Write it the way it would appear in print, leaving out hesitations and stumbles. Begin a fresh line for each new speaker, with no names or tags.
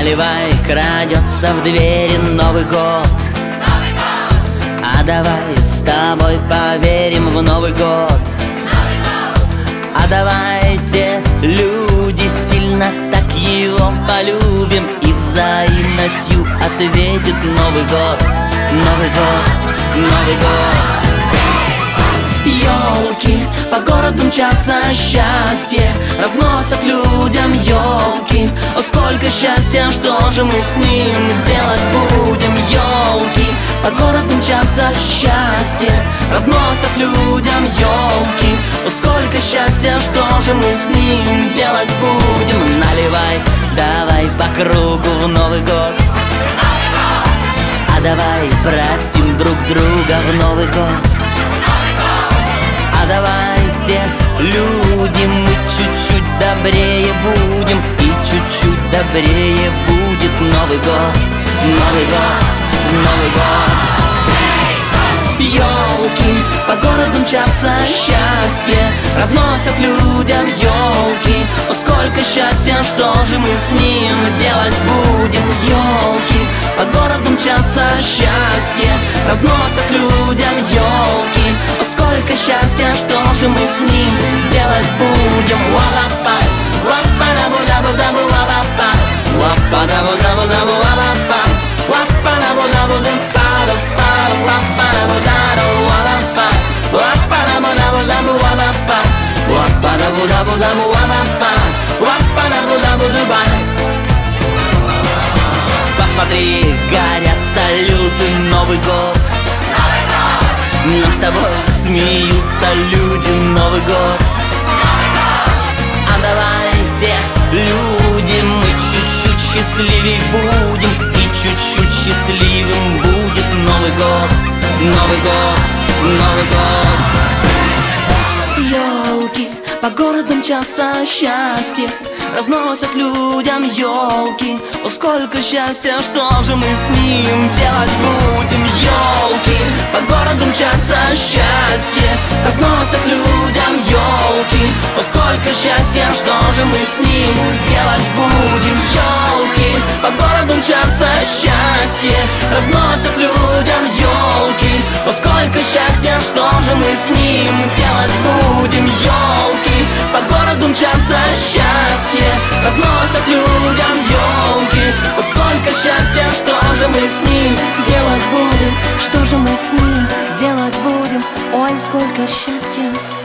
Наливай, крадется в двери Новый год. А давай с тобой поверим в Новый год. А давайте, люди, сильно так его полюбим и взаимностью ответит Новый год, Новый год, Новый год. Ёлки по городу мчатся, счастье разносят людям ёлки. О, сколько счастья, что же мы с ним делать будем? Ёлки по городу мчатся, счастье разносят людям ёлки. О, сколько счастья, что же мы с ним делать будем? Наливай, давай по кругу в Новый год. А давай простим друг друга в Новый год. А давайте, люди, мы чуть-чуть добрее будем, и чуть-чуть добрее будет Новый год, Новый год, Новый год. Ёлки по городу мчатся, счастье разносят людям ёлки. О, сколько счастья, что же мы с ним делать будем? Ёлки по городу мчатся, счастье разносят людям ёлки. О, сколько счастья, что же мы с ним делать будем? Ва-ва-пай, ва-па-да-бу-да-бу-да-бу, ва-ва-пай, ва-па-да-бу-да-бу-да-бу, ва-ва-пай, ва-па-да-бу-да-бу-да-бу-да-бу, ва-па-да-бу-да-бу, ва-ва-пай, ва-па-да-бу-да-бу-да-бу, ва-ва-пай, ва-па-да-бу-да-бу-да-бу, ва-ва-пай, ва-па-да-бу-да-бу-дубай. Посмотри, горят салюты, Новый год. Нам с тобой смеются люди, Новый год. А давайте, люди, мы чуть-чуть счастливей будем, и чуть-чуть счастливым будет Новый год, Новый год, Новый год. Ёлки по городу мчатся, счастье разносят людям ёлки. О, сколько счастья, что же мы с ним делать будем? Ёлки по городу мчатся, счастье разносят людям ёлки. О, сколько счастья, что же мы с ним делать будем? Ёлки по городу мчатся, счастье разносят людям ёлки. О, сколько счастья, что же мы с ним делать будем? Ёлки по городу мчатся, счастье разносят людям ёлки. О, сколько счастья, что же мы с ним делать будем? Что же мы с ним делать будем? Ой, сколько счастья.